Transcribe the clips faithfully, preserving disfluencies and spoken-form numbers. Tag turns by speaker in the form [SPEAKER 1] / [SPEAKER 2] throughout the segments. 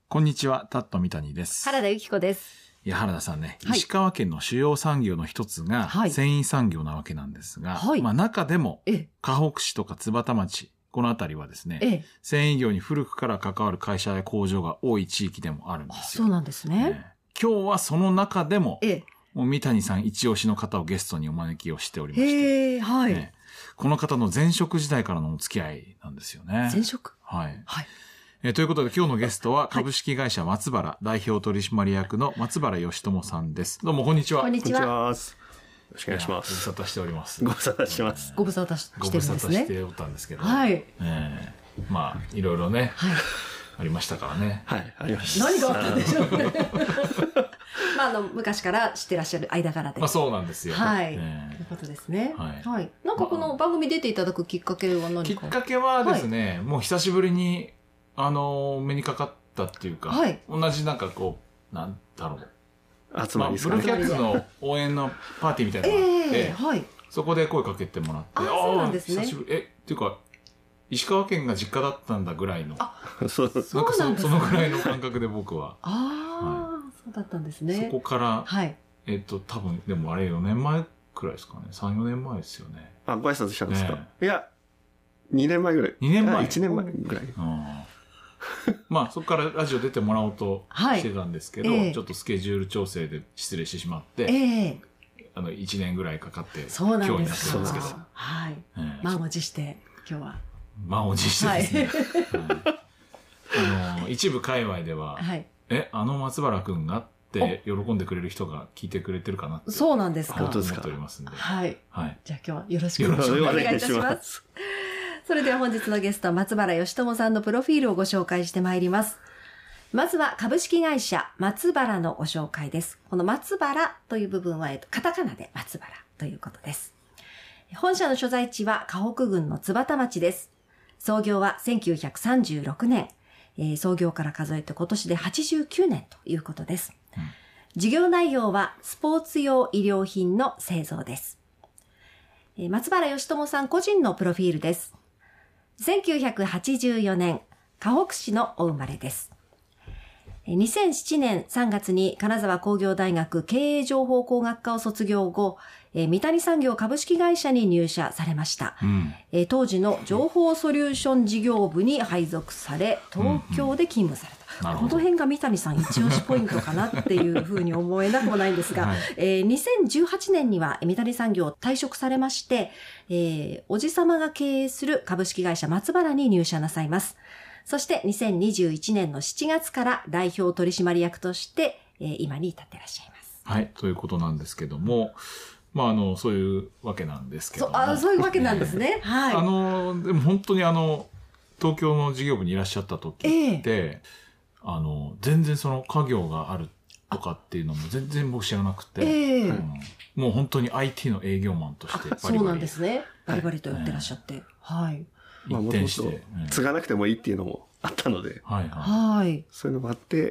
[SPEAKER 1] こんにちは、タット三谷です。
[SPEAKER 2] 原田由紀子です。
[SPEAKER 1] いや、原田さんね、
[SPEAKER 2] はい、
[SPEAKER 1] 石川県の主要産業の一つが、繊維産業なわけなんですが、はい、まあ中でも、河北市とか津幡町、このあたりはですね、ええ、繊維業に古くから関わる会社や工場が多い地域でもあるんですよ。
[SPEAKER 2] そうなんですね。ね、
[SPEAKER 1] 今日はその中でも、ええ、もう三谷さん一押しの方をゲストにお招きをしておりまして、
[SPEAKER 2] へー、はい、
[SPEAKER 1] ね、この方の前職時代からのお付き合いなんですよね。
[SPEAKER 2] 前職
[SPEAKER 1] はい。
[SPEAKER 2] はい。
[SPEAKER 1] えー、ということで今日のゲストは株式会社松原代表取締役の松原義友さんです。どうもこんにちは。
[SPEAKER 2] こんにちは。
[SPEAKER 3] よろしくお願いします。
[SPEAKER 1] ご無沙汰しております。
[SPEAKER 3] ご無沙汰してます。
[SPEAKER 2] ご無沙汰してるんですね。
[SPEAKER 1] ご無沙汰しておったんですけど。
[SPEAKER 2] はい。
[SPEAKER 1] えー、まあいろいろね、はい、ありましたからね。
[SPEAKER 3] はい、ありました。
[SPEAKER 2] 何があったんでしょうね。まああの昔から知ってらっしゃる間柄で。
[SPEAKER 1] まあそうなんですよ。
[SPEAKER 2] はい。と、えー、いうことですね。はい。はい。なんかこの番組出ていただくきっかけは何か。
[SPEAKER 1] きっかけはですね、はい、もう久しぶりに。あの、目にかかったっていうか、はい、同じなんかこう、なんだろう。
[SPEAKER 3] 集まりですかね。
[SPEAKER 1] まあ、ブルーキャッツの応援のパーティーみたいなのがあって、えーはい、そこで声かけてもらって、
[SPEAKER 2] あ、そうなんですね。
[SPEAKER 1] 久しぶり。え、っていうか、石川県が実家だったんだぐらいの。
[SPEAKER 2] あ、
[SPEAKER 3] そう
[SPEAKER 1] なんか そ, そ, そのぐらいの感覚で僕は。
[SPEAKER 2] ああ、はい、そうだったんですね。
[SPEAKER 1] そこから、
[SPEAKER 2] はい、
[SPEAKER 1] えっと、多分、でもあれよねんまえくらいですかね。さん、よねんまえですよね。
[SPEAKER 3] あ、ご挨拶したんですか、ね、いや、にねんまえぐらい。
[SPEAKER 1] にねんまえ ?い
[SPEAKER 3] ちねんまえぐらい。
[SPEAKER 1] うんまあ、そこからラジオ出てもらおうとしてたんですけど、はいえー、ちょっとスケジュール調整で失礼してしまって、えー、あの、いちねんぐらいかかって、
[SPEAKER 2] そうなんです。
[SPEAKER 1] 今日になってるんですけど。
[SPEAKER 2] はい。えー、満を持して、今日は。
[SPEAKER 1] 満を持してですね。はいはい、あの、一部界隈では、はい、え、あの松原くんがって喜んでくれる人が聞いてくれてるかなって。
[SPEAKER 2] そうなんですか。
[SPEAKER 1] 思っておりますんで。
[SPEAKER 2] はい。
[SPEAKER 1] はい。
[SPEAKER 2] じゃあ今日はよろしくお願いいたします。それでは本日のゲスト、松原義友さんのプロフィールをご紹介してまいります。まずは株式会社松原のご紹介です。この松原という部分は、えっと、カタカナで松原ということです。本社の所在地は河北郡の津幡町です。創業はせんきゅうひゃくさんじゅうろくねん、えー、創業から数えて今年ではちじゅうきゅうねんということです。うん、事業内容はスポーツ用衣料品の製造です。えー、松原義友さん個人のプロフィールです。せんきゅうひゃくはちじゅうよねん、河北市のお生まれです。にせんななねんさんがつに金沢工業大学経営情報工学科を卒業後、三谷産業株式会社に入社されました。うん、当時の情報ソリューション事業部に配属され、東京で勤務された。うんうん、この辺が三谷さん一押しポイントかなっていうふうに思えなくもないんですが、はい、えー、にせんじゅうはちねんには三谷産業を退職されまして、えー、おじさまが経営する株式会社松原に入社なさいます。そしてにせんにじゅういちねんのしちがつから代表取締役として、えー、今に至っていらっしゃいます。
[SPEAKER 1] はい、ということなんですけども、まああの、そういうわけなんですけども。
[SPEAKER 2] そう、あ、そういうわけなんですね。はい。
[SPEAKER 1] あの、でも本当にあの、東京の事業部にいらっしゃった時って、えー、あの、全然その家業があるとかっていうのも全然僕知らなくて、えーうん、もう本当に アイティー の営業マンとしてバリバリ。
[SPEAKER 2] そうなんですね。バリバリとやってらっしゃって。えー、はい。
[SPEAKER 3] まあ、一転して、継がなくてもいいっていうのもあったので、
[SPEAKER 1] はいはい。
[SPEAKER 3] そういうのもあって、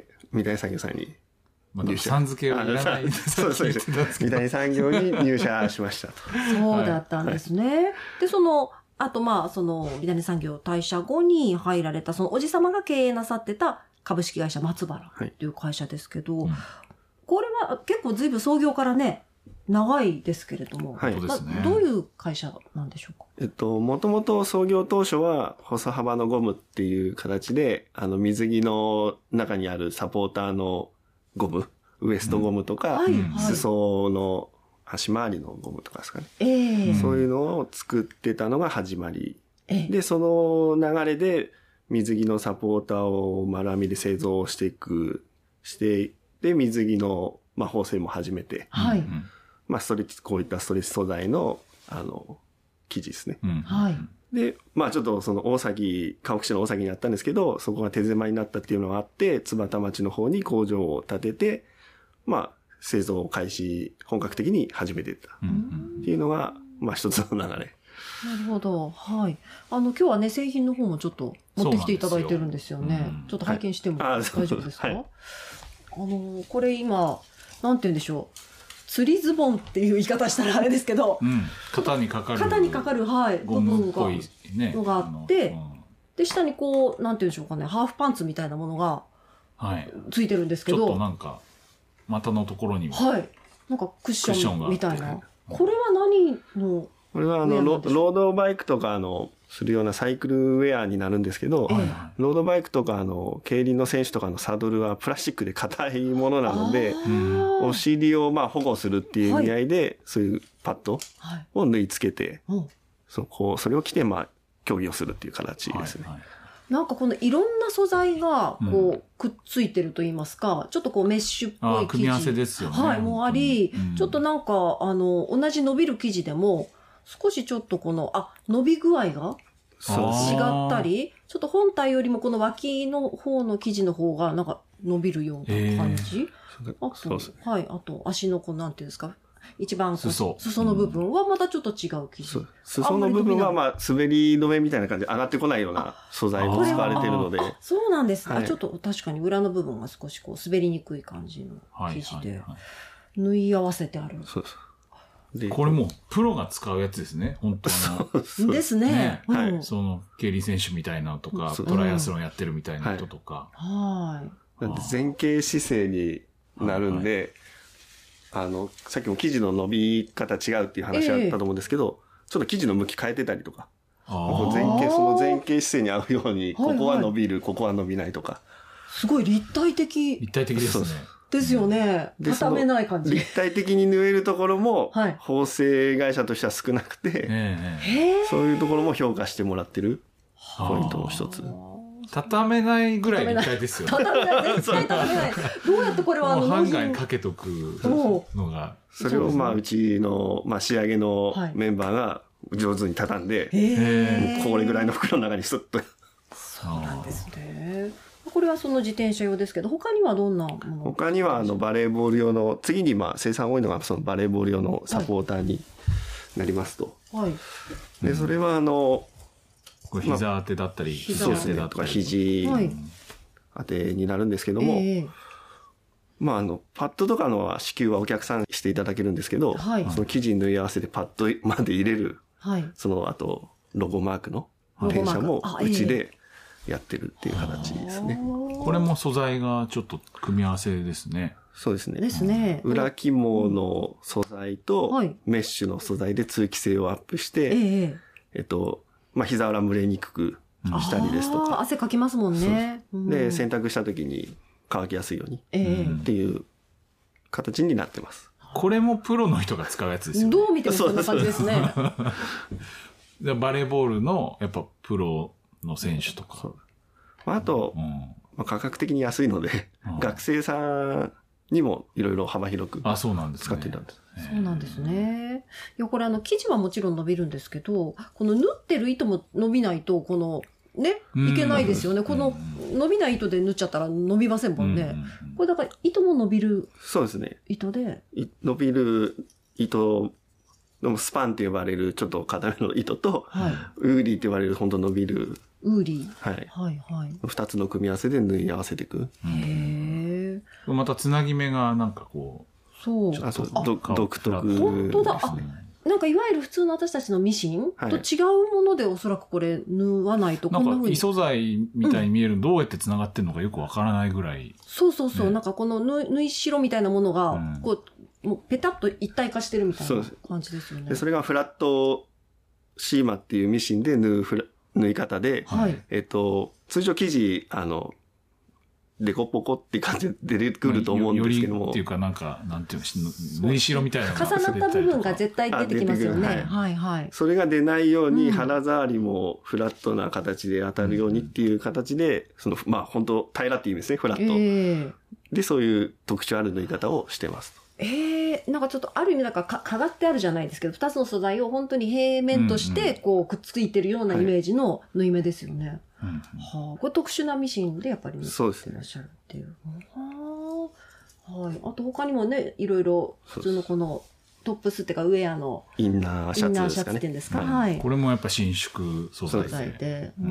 [SPEAKER 3] 三谷産業さんに
[SPEAKER 1] 入社。まあ、さん付けをいらない。
[SPEAKER 3] そうそうです。三谷産業に入社しましたと。
[SPEAKER 2] そうだったんですね。はい、で、その、あとまあ、その、三谷産業退社後に入られた、そのおじさまが経営なさってた株式会社松原という会社ですけど、はい、うん、これは結構随分創業からね、長いですけれども、
[SPEAKER 3] はい。
[SPEAKER 2] まあ、どういう会社なんでしょうか？
[SPEAKER 3] えっと、もともと創業当初は細幅のゴムっていう形で、あの、水着の中にあるサポーターのゴム、ウエストゴムとか、うん、はいはい、裾の足回りのゴムとかですかね。えー、そういうのを作ってたのが始まり。えー、で、その流れで水着のサポーターを丸編みで製造していく、して、で、水着の、まあ、縫製も始めて。はい。まあ、ストレッチ、こういったストレッチ素材の、あの、生地ですね。うん、はい。で、まあちょっとその大崎、河北市の大崎にあったんですけど、そこが手狭になったっていうのがあって、津幡町の方に工場を建てて、まあ製造を開始、本格的に始めていったっていうのが、まあ一つの流れ。
[SPEAKER 2] なるほど。はい。あの、今日はね、製品の方もちょっと持ってきていただいてるんですよね。うん、ちょっと拝見しても大丈夫ですか？はい、あの、これ今、なんて言うんでしょう。釣りズボンっていう言い方したらあれですけど、
[SPEAKER 1] うん、肩にかかる。
[SPEAKER 2] 肩にかかる、はい、
[SPEAKER 1] 部分が、ね、
[SPEAKER 2] のがあって、うん、で、下にこう、なんて言うんでしょうかね、ハーフパンツみたいなものが、 ついてるんですけど。
[SPEAKER 1] ちょっとなんか、股のところにも。
[SPEAKER 2] はい。なんかクッションみたいな。これは何の
[SPEAKER 3] これはあのロ、ロードバイクとかあの、するようなサイクルウェアになるんですけど、ええ、ロードバイクとかあの、競輪の選手とかのサドルはプラスチックで硬いものなので、お尻をまあ保護するっていう意味合いで、はい、そういうパッドを縫い付けて、はい、そこ、それを着てまあ、競技をするっていう形ですね。はいはい、
[SPEAKER 2] なんかこのいろんな素材がこうくっついてると言いますか、うん、ちょっとこうメッシュっぽい生地。
[SPEAKER 1] 組み合わせですよね。
[SPEAKER 2] はい、もあり、うん、ちょっとなんかあの、同じ伸びる生地でも、少しちょっとこの、あ、伸び具合が違ったり、ちょっと本体よりもこの脇の方の生地の方がなんか伸びるような感じ。えー、あと、はい、あと足のこうなんていうんですか。一番裾裾の部分はまたちょっと違う生地。うん、
[SPEAKER 3] 裾の部分はまあ滑り止めみたいな感じで上がってこないような素材も使われているので。
[SPEAKER 2] そうなんですね、はい。ちょっと確かに裏の部分が少しこう滑りにくい感じの生地で、縫い合わせてある。
[SPEAKER 3] そうです。
[SPEAKER 1] これもうプロが使うやつですね。本当
[SPEAKER 2] の。ですね。ね、
[SPEAKER 1] うん、はい。その、競輪選手みたいなのとか、トライアスロンやってるみたいな人とか。
[SPEAKER 2] はい。
[SPEAKER 3] なんで前傾姿勢になるんで、はい、あの、さっきも生地の伸び方違うっていう話あったと思うんですけど、えー、ちょっと生地の向き変えてたりとか。前傾、その前傾姿勢に合うように、ここは伸びる、はいはい、ここは伸びないとか。
[SPEAKER 2] すごい立体的。
[SPEAKER 1] 立体的ですね。
[SPEAKER 2] ですよね。畳めない感じ。
[SPEAKER 3] 立体的に縫えるところも、はい、縫製会社としては少なくて、そういうところも評価してもらってるポイントの一つ。
[SPEAKER 1] 畳めないぐらい立体ですよね。
[SPEAKER 2] 畳めない。絶対畳めない。どうやってこれはあの、
[SPEAKER 1] ハンガーにかけとくのが。
[SPEAKER 3] それをまあ、うちの、まあ、仕上げのメンバーが上手に畳んで、これぐらいの袋の中にスッと。
[SPEAKER 2] そうなんですね。これはその自転車用ですけど、他にはどんなもの？
[SPEAKER 3] 他にはあのバレーボール用の、次にまあ生産多いのがそのバレーボール用のサポーターになりますと。はい。で、それはあの、
[SPEAKER 1] これ膝当てだったり、
[SPEAKER 3] 膝当てだとか肘当てになるんですけども、はい、まああの、パッドとかの支給はお客さんしていただけるんですけど、はい、その生地に縫い合わせてパッドまで入れる、はい、その後、ロゴマークの転写もうちで、やってるっていう形ですね。
[SPEAKER 1] これも素材がちょっと組み合わせですね。
[SPEAKER 3] そうですね。
[SPEAKER 2] ですね。
[SPEAKER 3] 裏肝の素材とメッシュの素材で通気性をアップして、えええっと、まあ、膝裏蒸れにくくしたりですとか。
[SPEAKER 2] 汗かきますもんね。
[SPEAKER 3] で、洗濯した時に乾きやすいようにっていう形になってます。
[SPEAKER 1] これもプロの人が使うやつですよね。
[SPEAKER 2] どう見てもそんな感じですね。
[SPEAKER 1] バレーボールのやっぱプロの選手とか。
[SPEAKER 3] あと、うんまあ、価格的に安いので、うん、学生さんにもいろいろ幅広く使っていたんです。
[SPEAKER 2] そうなんですね。いや、これあの、生地はもちろん伸びるんですけど、この縫ってる糸も伸びないと、この、ね、いけないですよね。この伸びない糸で縫っちゃったら伸びませんもんね。これだから糸も伸びる。
[SPEAKER 3] そうですね。
[SPEAKER 2] 糸で。
[SPEAKER 3] 伸びる糸のスパンって呼ばれるちょっと硬めの糸と、はい、ウーリーって呼ばれる本当伸びる。
[SPEAKER 2] ウーリー。
[SPEAKER 3] はい。
[SPEAKER 2] はいはい。
[SPEAKER 3] 二つの組み合わせで縫い合わせていく。
[SPEAKER 2] へ
[SPEAKER 1] え。またつなぎ目がなんかこ
[SPEAKER 2] う。そう。
[SPEAKER 3] あと独特。
[SPEAKER 2] 本当だ。あ、なんかいわゆる普通の私たちのミシンと違うものでおそらくこれ縫わないとこんな風に。
[SPEAKER 1] なんか異素材みたいに見える、どうやって繋がってるのかよくわからないぐらい。
[SPEAKER 2] そうそうそう。なんかこの縫い代みたいなものが、こう、もうペタッと一体化してるみたいな感じですよね。
[SPEAKER 3] で、それがフラットシーマっていうミシンで縫うフラ縫い方で、はい、えっと、通常生地、あの、デコポコっていう感じで出てくると思うんですけども。
[SPEAKER 1] よりっていうかなんか、なんていうの、縫い代みたいなのが
[SPEAKER 2] 重なった部分が絶対出てきますよね。はい、はい、はい。
[SPEAKER 3] それが出ないように、肌触りもフラットな形で当たるようにっていう形で、その、まあ本当平らっていう意味ですね、フラット。えー、で、そういう特徴ある縫い方をしてます。
[SPEAKER 2] ええー、なんかちょっとある意味なんかか、かがってあるじゃないですけど、二つの素材を本当に平面として、こう、くっついてるようなイメージの縫い目ですよね。はい、はあ、これ特殊なミシンでやっぱり縫ってらっしゃるっていう。はあ、はい。あと他にもね、いろいろ普通のこのトップスっていうかウェアの
[SPEAKER 3] インナーシャツですかね。インナーシャツっていうんですか。
[SPEAKER 1] はい。これもやっぱ伸縮素材で、
[SPEAKER 2] 材で、
[SPEAKER 1] うん、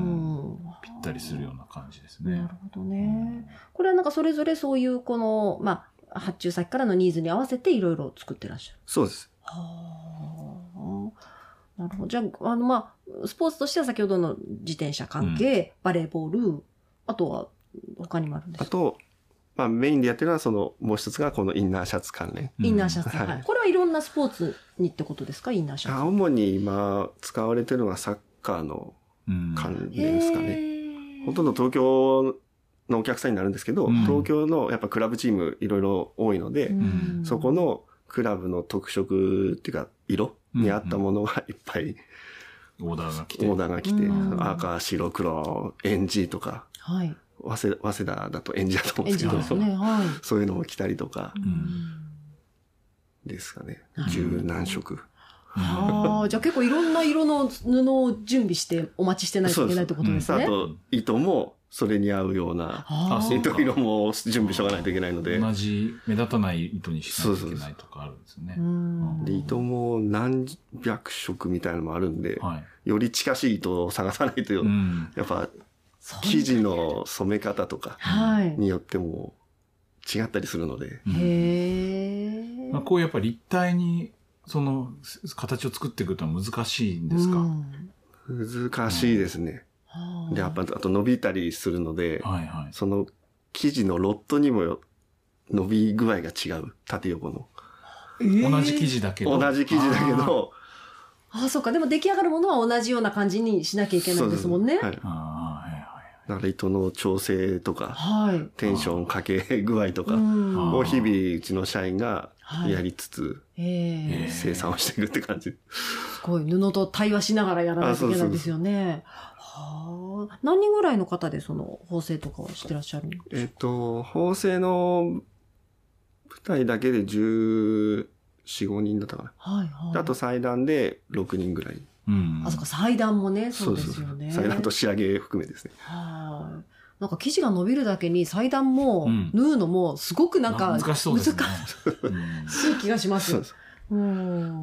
[SPEAKER 1] ぴったりするような感じですね。
[SPEAKER 2] なるほどね。これはなんかそれぞれそういうこの、まあ、発注先からのニーズに合わせていろいろ作ってらっしゃる。
[SPEAKER 3] そうです。
[SPEAKER 2] はあ。なるほど。じゃあ、あの、まあ、スポーツとしては先ほどの自転車関係、うん、バレーボール、あとは他にもあるんですか？
[SPEAKER 3] あと、 まあメインでやってるのはその、もう一つがこのインナーシャツ関連。
[SPEAKER 2] インナーシャツ。はい。これはいろんなスポーツにってことですか、インナーシャツ。
[SPEAKER 3] 主に今使われてるのがサッカーの関連ですかね。ほとんど東京のお客さんになるんですけど、うん、東京のやっぱクラブチームいろいろ多いので、うん、そこのクラブの特色っていうか色に合ったものがいっぱい、
[SPEAKER 1] うんうん、オーダーが来て。
[SPEAKER 3] オーダーが来て、うん、赤、白、黒、エンジとか、
[SPEAKER 2] はい、
[SPEAKER 3] 早稲、早稲田だとエンジだと思うんですけど、ですね、はい、そういうのも来たりとか、うん、ですかね。十何色。
[SPEAKER 2] ああ、じゃあ結構いろんな色の布を準備してお待ちしてないといけないってことですね。
[SPEAKER 3] あと、糸もそれに合うような、糸色も準備しとかないといけないので。
[SPEAKER 1] 同じ目立たない糸にしないといけないとかあるんですね。
[SPEAKER 3] で、糸も何百色みたいなのもあるんで、はい、より近しい糸を探さないと、うん、やっぱ、生地の染め方とかによっても違ったりするので。
[SPEAKER 2] はい、へー。
[SPEAKER 1] まあ、こうやっぱ立体にその形を作っていくってのは難しいんですか？
[SPEAKER 3] うん、難しいですね。うん、で、やっぱ、あと伸びたりするので、はいはい、その生地のロットにも伸び具合が違う。縦横の。
[SPEAKER 1] えー、同じ生地だけど。
[SPEAKER 3] 同じ生地だけど。
[SPEAKER 2] ああ、そうか。でも出来上がるものは同じような感じにしなきゃいけないんですもんね。はい。
[SPEAKER 3] だから糸の調整とか、はい、テンションかけ具合とかを日々うちの社員がやりつつ、はい、生産をしていくって感じ。す
[SPEAKER 2] ごい。布と対話しながらやらないといけないんですよね。はあ。何人ぐらいの方でその縫製とかをしてらっしゃるんですか？
[SPEAKER 3] えっと、縫製の舞台だけでじゅうよん、ごにんだったかな。はいはい。あと裁断でろくにんぐらい。
[SPEAKER 2] うん、あ、そっか、裁断もね、そうですよね。
[SPEAKER 3] そうそう裁断と仕上げ含めですね。
[SPEAKER 2] はい。なんか生地が伸びるだけに裁断も縫うのもすごくなんか、
[SPEAKER 1] うん、難しそうですね。
[SPEAKER 2] 難しい気がします。そうです。
[SPEAKER 3] うん。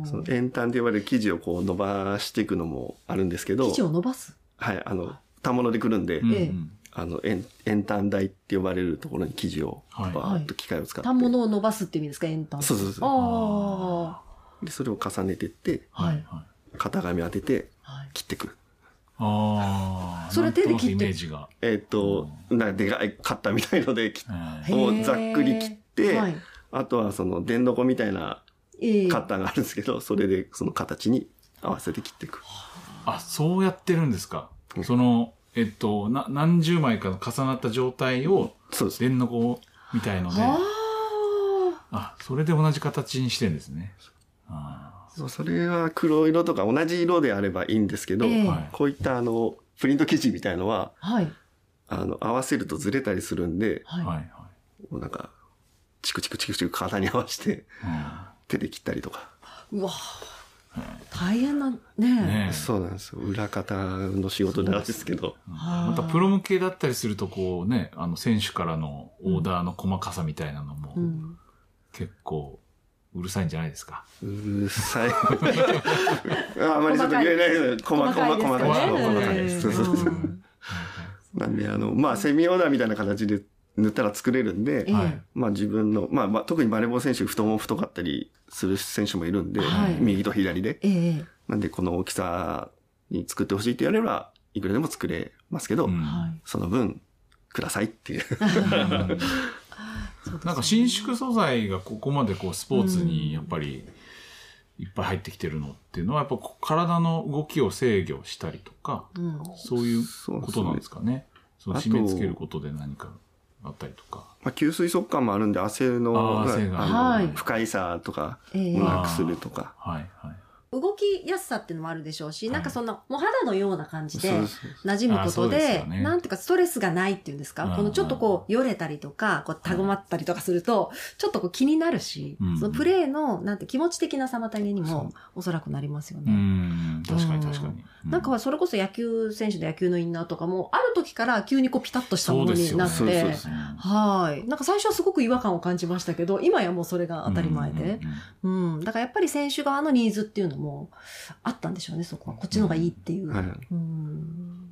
[SPEAKER 3] その円単と呼ばれる生地をこう伸ばしていくのもあるんですけど。
[SPEAKER 2] 生地を伸ばす？
[SPEAKER 3] はい、あの、反物でくるんで、うん、あの、円、円単台って呼ばれるところに生地をバーッと機械を使って。
[SPEAKER 2] 反物を伸ばすって意味ですか、円単？
[SPEAKER 3] そうそうそう。ああ。で、それを重ねていって、はい。型紙当てて切っていく。はい、
[SPEAKER 1] ああ。
[SPEAKER 2] それ手で切って。
[SPEAKER 1] イメージが。
[SPEAKER 3] えっと、なんかでかいカッターみたいので、をざっくり切って、はい、あとはその電のこみたいなカッターがあるんですけど、それでその形に合わせて切っていく。
[SPEAKER 1] あ、そうやってるんですか。うん、その、えっと、な、何十枚か重なった状態を、電のこみたいので、あ、それで同じ形にしてるんですね。あ
[SPEAKER 3] そう、それは黒色とか同じ色であればいいんですけど、えー、こういったあの、プリント生地みたいのは、はい、あの、合わせるとずれたりするんで、はい、なんか、チクチクチクチク体に合わせて、うん、手で切ったりとか。
[SPEAKER 2] うわ大変な、ねえ。ね
[SPEAKER 3] そうなんですよ。裏方の仕事なんですけど。
[SPEAKER 1] またプロ向けだったりすると、こうね、あの、選手からのオーダーの細かさみたいなのも、うん、結構、うるさいんじゃないですか。
[SPEAKER 3] うるさい。ああまりちょっと言えないけど、細かい、細かい、細かいです。そうそうそう。なんで、あの、まあ、セミオーダーみたいな形で塗ったら作れるんで、はい、まあ自分の、まあ、まあ、特にバレーボール選手、太もも太かったりする選手もいるんで、はい、右と左で。ええ、なんで、この大きさに作ってほしいって言われれば、いくらでも作れますけど、うん、その分、くださいっていう。
[SPEAKER 1] なんか伸縮素材がここまでこうスポーツにやっぱりいっぱい入ってきてるのっていうのはやっぱ体の動きを制御したりとか、うん、そういうことなんですかね。その締め付けることで何かあったりとか。
[SPEAKER 3] まあ、吸水速乾もあるんで汗の
[SPEAKER 1] 汗が
[SPEAKER 3] あの不快さとかをなくするとか。
[SPEAKER 2] はいはい動きやすさっていうのもあるでしょうし、はい、なんかそんな、もう肌のような感じで、馴染むことで、ね、なんていうかストレスがないっていうんですか、このちょっとこう、よれたりとか、こう、たごまったりとかすると、ちょっとこう気になるし、うん、そのプレーの、なんて気持ち的な妨げにも、おそらくなりますよね。
[SPEAKER 1] うん、確かに確かに。
[SPEAKER 2] うん、なんかそれこそ野球選手の野球のインナーとかも、ある時から急にこうピタッとしたものになって、はい。なんか最初はすごく違和感を感じましたけど、今やもうそれが当たり前で。うん、うん。だからやっぱり選手側のニーズっていうのも、あったんでしょうね、そこは。こっちの方がいいっていう。うんはいうん、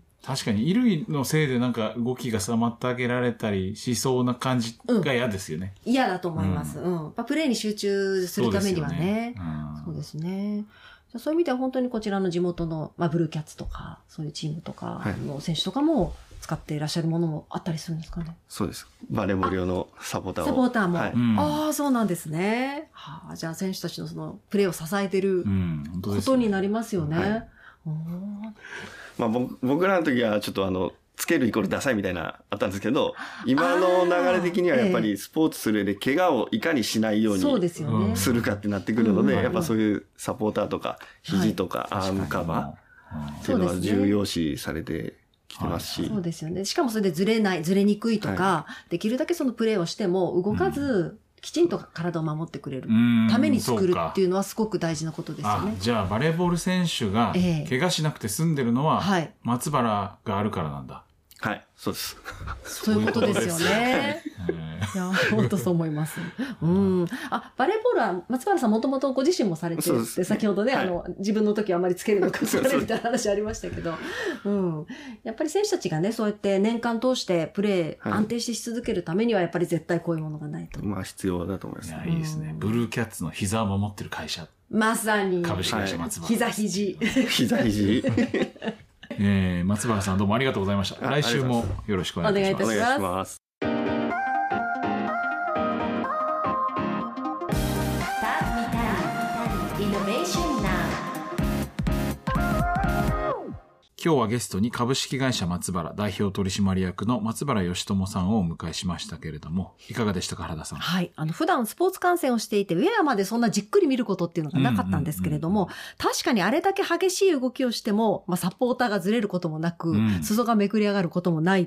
[SPEAKER 1] 確かに、衣類のせいでなんか動きが妨げられたりしそうな感じが嫌ですよね。
[SPEAKER 2] うん、嫌だと思います。うん。うん、プレーに集中するためにはね。そうですね。そういう意味では本当にこちらの地元の、まあ、ブルーキャッツとか、そういうチームとかの選手とかも、 使っていらっしゃるものもあったりするんですかね。
[SPEAKER 3] そうです。バレーボール用のサポーターを。
[SPEAKER 2] サポーターも。はい、ああ、そうなんですね。はあ、じゃあ選手たちのそのプレーを支えてることになりますよね。うん、はい、
[SPEAKER 3] まあ、僕らの時はちょっとあの、つけるイコールダサいみたいなあったんですけど、今の流れ的にはやっぱりスポーツする上で怪我をいかにしないようにするかってなってくるので、やっぱそういうサポーターとか肘とかアームカバーっていうのは重要視されてきてますし。
[SPEAKER 2] そうですよね。しかもそれでずれない、ずれにくいとか、はい、できるだけそのプレーをしても動かず、うんきちんと体を守ってくれるために作るっていうのはすごく大事なことですよね。
[SPEAKER 1] あ、じゃあバレーボール選手が怪我しなくて済んでるのは松原があるからなんだ。
[SPEAKER 3] はい、そうです。
[SPEAKER 2] そういうことですよね。いや、本当そう思います。うん。あ、バレーボールは松原さんもともとご自身もされてて、先ほどね、はい、あの、自分の時はあまりつけるのかされみたいな話ありましたけど、うん。やっぱり選手たちがね、そうやって年間通してプレー安定してし続けるためには、やっぱり絶対こういうものがないと。
[SPEAKER 3] まあ、必要だと思います。
[SPEAKER 1] いや、いいですね。ブルーキャッツの膝を守ってる会社。
[SPEAKER 2] まさに。
[SPEAKER 1] 株式会社松原。
[SPEAKER 2] 膝肘。
[SPEAKER 3] 膝肘。
[SPEAKER 1] えー、松原さんどうもありがとうございました。来週もよろしくお願いいたします。
[SPEAKER 3] お願いいたします。
[SPEAKER 1] 今日はゲストに株式会社松原代表取締役の松原義友さんをお迎えしましたけれども、いかがでしたか、原田さん。
[SPEAKER 2] はい。あの、普段スポーツ観戦をしていて、ウェアまでそんなじっくり見ることっていうのがなかったんですけれども、うんうんうん、確かにあれだけ激しい動きをしても、まあ、サポーターがずれることもなく、うん、裾がめくり上がることもないって、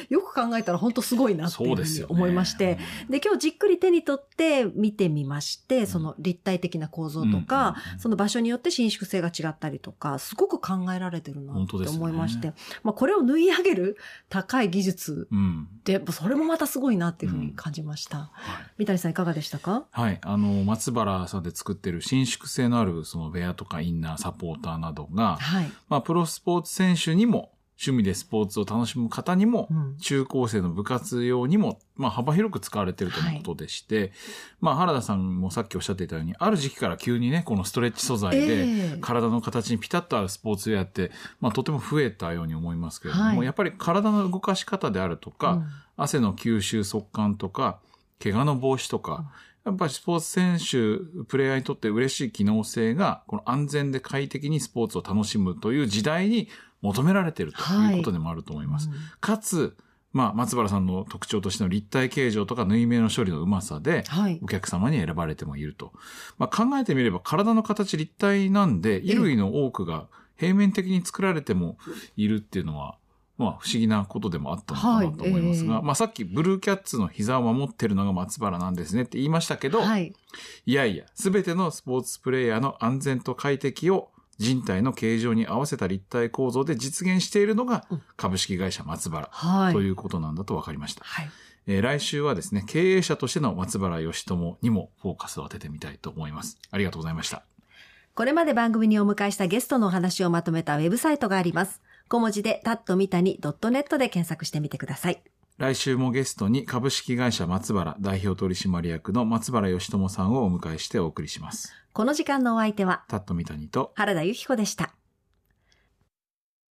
[SPEAKER 2] よく考えたら本当すごいなっていうふうに思いまして、で、ねうん、で、今日じっくり手に取って見てみまして、その立体的な構造とか、うんうんうん、その場所によって伸縮性が違ったりとか、すごく考えられてるなって思いまして、まあ、これを縫い上げる高い技術って、うん、それもまたすごいなっていうふうに感じました。うんはい、三谷さんいかがでしたか？
[SPEAKER 1] はい。あの、松原さんで作ってる伸縮性のあるそのウェアとかインナー、サポーターなどが、はい、まあ、プロスポーツ選手にも、趣味でスポーツを楽しむ方にも、うん、中高生の部活用にも、まあ幅広く使われているということでして、はい、まあ原田さんもさっきおっしゃっていたように、ある時期から急にね、このストレッチ素材で、体の形にピタッと合うスポーツウェアって、まあとても増えたように思いますけれども、はい、やっぱり体の動かし方であるとか、うん、汗の吸収速乾とか、怪我の防止とか、うん、やっぱりスポーツ選手、プレイヤーにとって嬉しい機能性が、この安全で快適にスポーツを楽しむという時代に求められているということでもあると思います。はいうん、かつ、まあ、松原さんの特徴としての立体形状とか縫い目の処理のうまさで、お客様に選ばれてもいると。まあ、考えてみれば体の形立体なんで、衣類の多くが平面的に作られてもいるっていうのは、まあ、不思議なことでもあったのかなと思いますが、はいえー、まあ、さっきブルーキャッツの膝を守ってるのが松原なんですねって言いましたけど、はい、いやいや、すべてのスポーツプレイヤーの安全と快適を人体の形状に合わせた立体構造で実現しているのが株式会社松原、うん、ということなんだと分かりました。はいえー、来週はですね、経営者としての松原義友にもフォーカスを当ててみたいと思います。ありがとうございました。
[SPEAKER 2] これまで番組にお迎えしたゲストのお話をまとめたウェブサイトがあります。小文字で タットミタニ ドットネット で検索してみてください。
[SPEAKER 1] 来週もゲストに株式会社松原代表取締役の松原義友さんをお迎えしてお送りします。
[SPEAKER 2] この時間のお相手は
[SPEAKER 1] タットミタニと
[SPEAKER 2] 原田由紀子でした。